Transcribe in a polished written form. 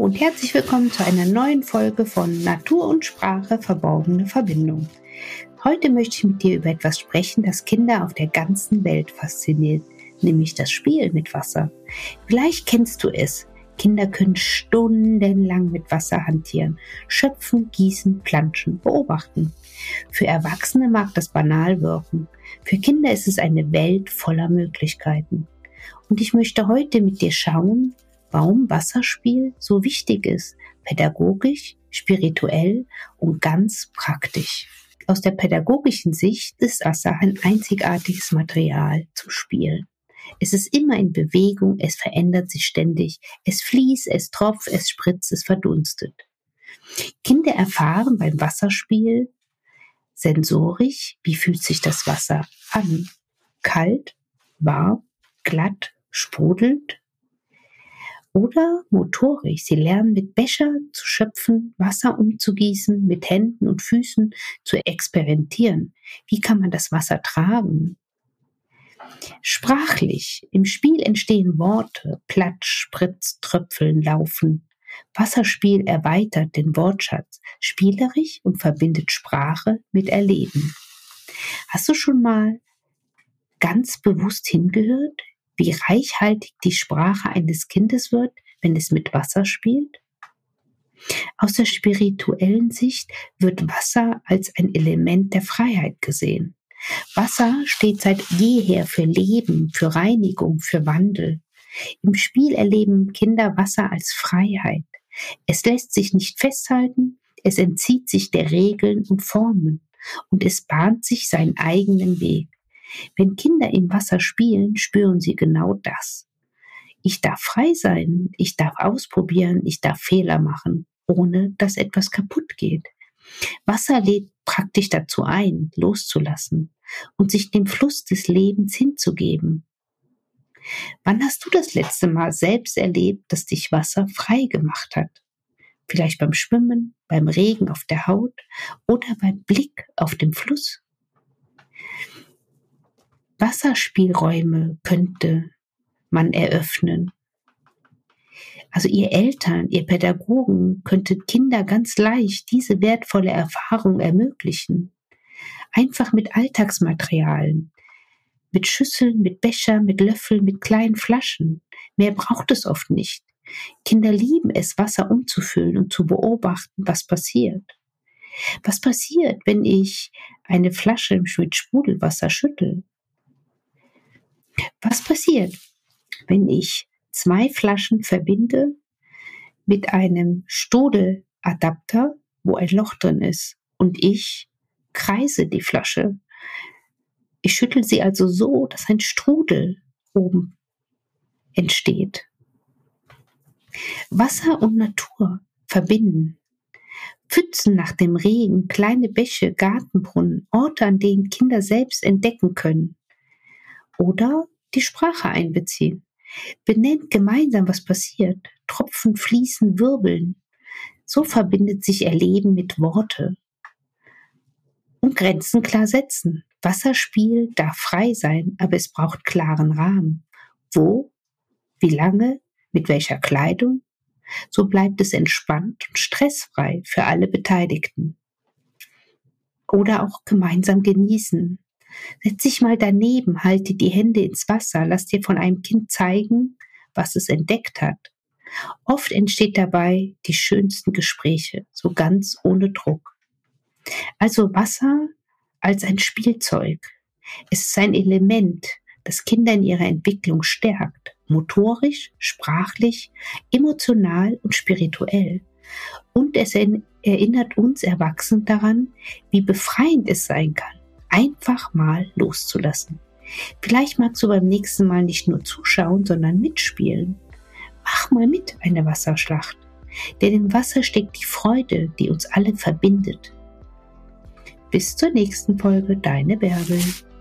und herzlich willkommen zu einer neuen Folge von Natur und Sprache verborgene Verbindung. Heute möchte ich mit dir über etwas sprechen, das Kinder auf der ganzen Welt fasziniert, nämlich das Spiel mit Wasser. Vielleicht kennst du es. Kinder können stundenlang mit Wasser hantieren, schöpfen, gießen, planschen, beobachten. Für Erwachsene mag das banal wirken. Für Kinder ist es eine Welt voller Möglichkeiten. Und ich möchte heute mit dir schauen, warum Wasserspiel so wichtig ist, pädagogisch, spirituell und ganz praktisch. Aus der pädagogischen Sicht ist Wasser ein einzigartiges Material zum Spielen. Es ist immer in Bewegung, es verändert sich ständig, es fließt, es tropft, es spritzt, es verdunstet. Kinder erfahren beim Wasserspiel sensorisch, wie fühlt sich das Wasser an? Kalt, warm, glatt, sprudelnd? Oder motorisch, sie lernen mit Becher zu schöpfen, Wasser umzugießen, mit Händen und Füßen zu experimentieren. Wie kann man das Wasser tragen? Sprachlich, im Spiel entstehen Worte, Platsch, Spritz, Tröpfeln, Laufen. Wasserspiel erweitert den Wortschatz, spielerisch und verbindet Sprache mit Erleben. Hast du schon mal ganz bewusst hingehört, wie reichhaltig die Sprache eines Kindes wird, wenn es mit Wasser spielt? Aus der spirituellen Sicht wird Wasser als ein Element der Freiheit gesehen. Wasser steht seit jeher für Leben, für Reinigung, für Wandel. Im Spiel erleben Kinder Wasser als Freiheit. Es lässt sich nicht festhalten, es entzieht sich der Regeln und Formen und es bahnt sich seinen eigenen Weg. Wenn Kinder im Wasser spielen, spüren sie genau das. Ich darf frei sein, ich darf ausprobieren, ich darf Fehler machen, ohne dass etwas kaputt geht. Wasser lädt praktisch dazu ein, loszulassen und sich dem Fluss des Lebens hinzugeben. Wann hast du das letzte Mal selbst erlebt, dass dich Wasser frei gemacht hat? Vielleicht beim Schwimmen, beim Regen auf der Haut oder beim Blick auf den Fluss? Wasserspielräume könnte man eröffnen. Also ihr Eltern, ihr Pädagogen könntet Kinder ganz leicht diese wertvolle Erfahrung ermöglichen. Einfach mit Alltagsmaterialien, mit Schüsseln, mit Bechern, mit Löffeln, mit kleinen Flaschen. Mehr braucht es oft nicht. Kinder lieben es, Wasser umzufüllen und zu beobachten, was passiert. Was passiert, wenn ich eine Flasche mit Sprudelwasser schüttel? Was passiert, wenn ich 2 Flaschen verbinde mit einem Stodeladapter, wo ein Loch drin ist, und ich kreise die Flasche? Ich schüttel sie also so, dass ein Strudel oben entsteht. Wasser und Natur verbinden. Pfützen nach dem Regen, kleine Bäche, Gartenbrunnen, Orte, an denen Kinder selbst entdecken können. Oder die Sprache einbeziehen. Benennt gemeinsam, was passiert. Tropfen, fließen, wirbeln. So verbindet sich Erleben mit Worte. Und Grenzen klar setzen. Wasserspiel darf frei sein, aber es braucht klaren Rahmen. Wo? Wie lange? Mit welcher Kleidung? So bleibt es entspannt und stressfrei für alle Beteiligten. Oder auch gemeinsam genießen. Setz dich mal daneben, halte die Hände ins Wasser, lass dir von einem Kind zeigen, was es entdeckt hat. Oft entsteht dabei die schönsten Gespräche, so ganz ohne Druck. Also Wasser als ein Spielzeug. Es ist ein Element, das Kinder in ihrer Entwicklung stärkt, motorisch, sprachlich, emotional und spirituell. Und es erinnert uns Erwachsenen daran, wie befreiend es sein kann, einfach mal loszulassen. Vielleicht magst du beim nächsten Mal nicht nur zuschauen, sondern mitspielen. Mach mal mit eine Wasserschlacht, denn im Wasser steckt die Freude, die uns alle verbindet. Bis zur nächsten Folge, deine Bärbel.